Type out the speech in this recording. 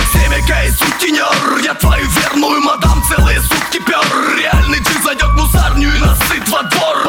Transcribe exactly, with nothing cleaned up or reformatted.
Семейка и сутенер, я твою верную мадам целые сутки пер. Реальный джин зайдет в мусарню и насыт во двор.